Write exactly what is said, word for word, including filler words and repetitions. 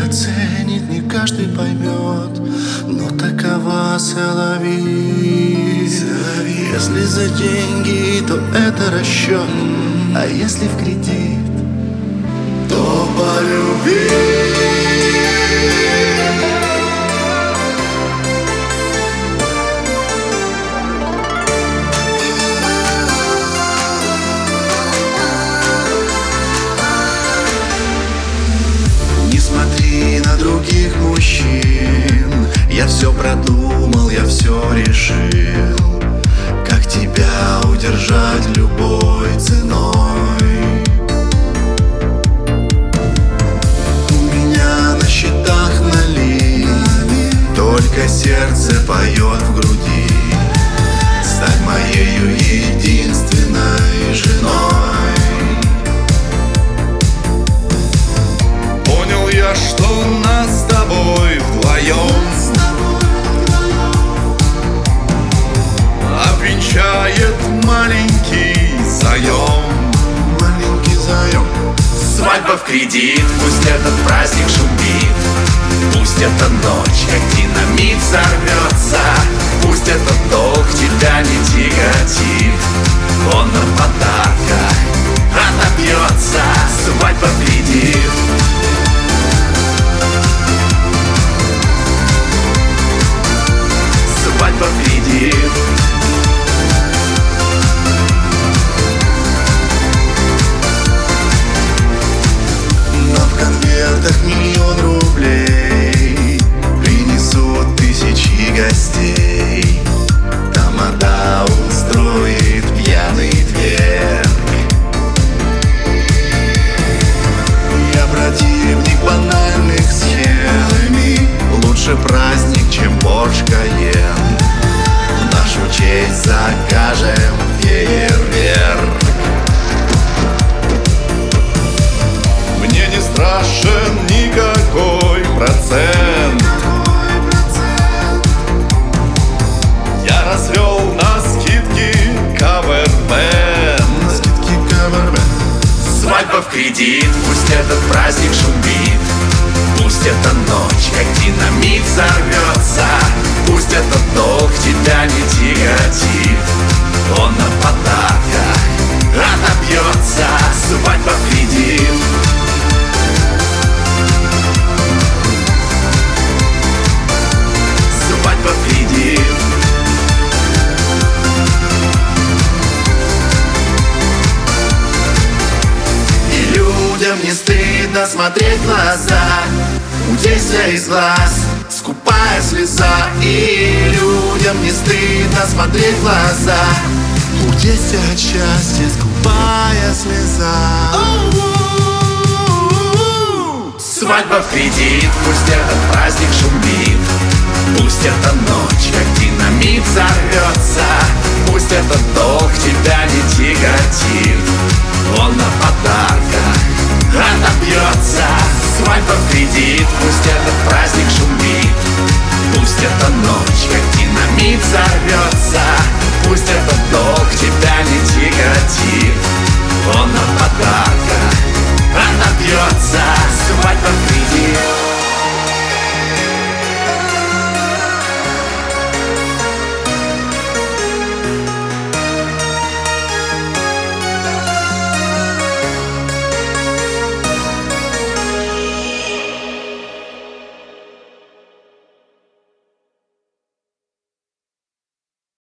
оценит, не каждый поймет, но такова соловей. Если за деньги, то это расчет, а если в кредит, то по любви. Не смотри на других мужчин, я все продумал, я все решил. Как тебя удержать любой ценой? У меня на счетах налик, только сердце поет в груди. Стань моею единственной женой. Понял я, что нас с тобой вдвоем обвенчает маленький заем. Маленький заем. Свадьба в кредит, пусть этот праздник шумит. Пусть эта ночь как динамит взорвется. Пусть этот долг тебя не тяготит. Он на подарках отобьется. Свадьба в кредит. Свадьба в кредит. Но в конвертах миллион рублей принесут тысячи гостей. Тамада устроит пьяный тверк. Я противник банальных схем. Лучше праздник, чем Порш Кайен. В нашу честь закажем фейерверк. Мне не страшен никакой процент. Я развел на скидки кавербэнд. Скидки кавербэнд. Свадьба в кредит, пусть этот праздник шумит. Пусть эта ночь как динамит взорвется. Пусть этот долг тебя не тяготит. Он на подарках отобьется. Свадьба в кредит. Свадьба в кредит. И людям не стыдно смотреть в глаза. У действия из глаз скупая слеза. И людям не стыдно смотреть в глаза. У действия от счастья скупая слеза. Свадьба в кредит, пусть этот праздник шумит. Пусть эта ночь как динамит взорвется. Пусть этот долг тебя не тяготит. Он на подарках отобьется. Свадьба в кредит, пусть